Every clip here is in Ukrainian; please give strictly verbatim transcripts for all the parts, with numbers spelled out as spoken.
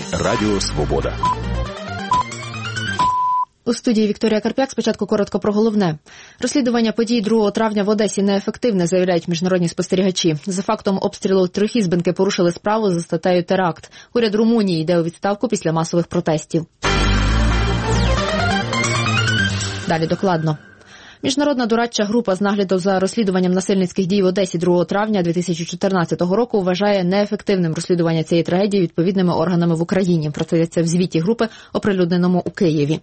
ефірі Радіо Свобода. У студії Вікторія Карп'як. Спочатку коротко про головне. Розслідування подій другого травня в Одесі неефективне, заявляють міжнародні спостерігачі. За фактом обстрілу трьохізбинки порушили справу за статтею теракт. Уряд Румунії йде у відставку після масових протестів. Далі докладно. Міжнародна дорадча група з нагляду за розслідуванням насильницьких дій в Одесі другого травня дві тисячі чотирнадцятого року вважає неефективним розслідування цієї трагедії відповідними органами в Україні. Про це йдеться в звіті групи, оприлюдненому у Києві.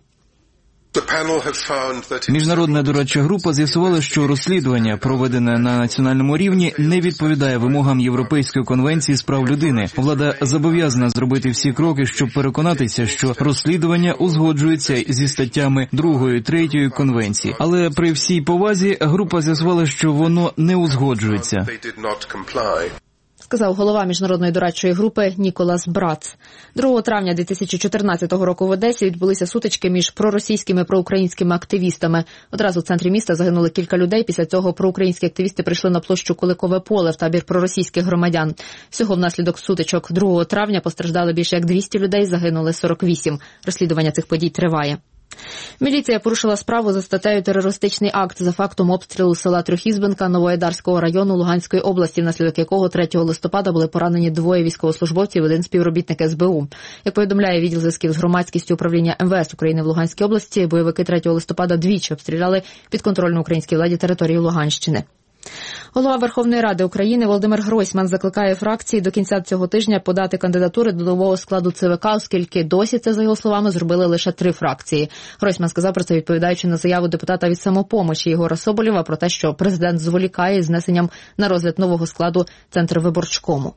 Міжнародна дорадча група з'ясувала, що розслідування, проведене на національному рівні, не відповідає вимогам Європейської конвенції з прав людини. Влада зобов'язана зробити всі кроки, щоб переконатися, що розслідування узгоджується зі статтями другої, третьої конвенції. Але при всій повазі група з'ясувала, що воно не узгоджується. Сказав голова міжнародної дорадчої групи Ніколас Брац. другого травня дві тисячі чотирнадцятого року в Одесі відбулися сутички між проросійськими і проукраїнськими активістами. Одразу в центрі міста загинули кілька людей. Після цього проукраїнські активісти прийшли на площу Куликове поле в табір проросійських громадян. Всього внаслідок сутичок другого травня постраждали більше як двісті людей, загинули сорок вісім. Розслідування цих подій триває. Міліція порушила справу за статтею «Терористичний акт» за фактом обстрілу села Трьохізбинка Новоайдарського району Луганської області, внаслідок якого третього листопада були поранені двоє військовослужбовців і один співробітник ес бе у. Як повідомляє відділ зв'язків з громадськістю управління ем ве ес України в Луганській області, бойовики третього листопада двічі обстріляли підконтрольну українській владі територію Луганщини. Голова Верховної Ради України Володимир Гройсман закликає фракції до кінця цього тижня подати кандидатури до нового складу це ве ка, оскільки досі це, за його словами, зробили лише три фракції. Гройсман сказав про це, відповідаючи на заяву депутата від «Самопомочі» Єгора Соболєва про те, що президент зволікає з внесенням на розгляд нового складу Центрвиборчкому.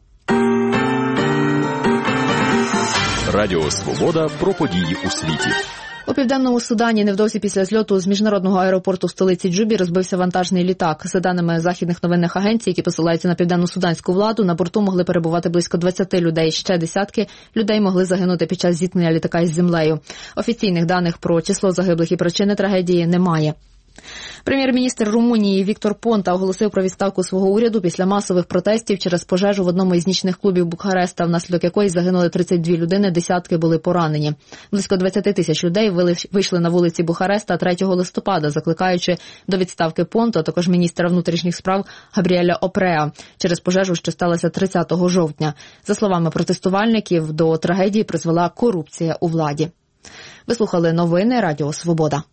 Радіо Свобода про події у світі. У Південному Судані невдовзі після зльоту з міжнародного аеропорту столиці Джубі розбився вантажний літак. За даними західних новинних агенцій, які посилаються на південно-суданську владу, на борту могли перебувати близько двадцяти людей. Ще десятки людей могли загинути під час зіткнення літака із землею. Офіційних даних про число загиблих і причини трагедії немає. Прем'єр-міністр Румунії Віктор Понта оголосив про відставку свого уряду після масових протестів через пожежу в одному із нічних клубів Бухареста, внаслідок якої загинули тридцять дві людини, десятки були поранені. Близько двадцять тисяч людей вийшли на вулиці Бухареста третього листопада, закликаючи до відставки Понта, а також міністра внутрішніх справ Габріеля Опреа, через пожежу, що сталася тридцятого жовтня. За словами протестувальників, до трагедії призвела корупція у владі. Ви слухали новини Радіо Свобода.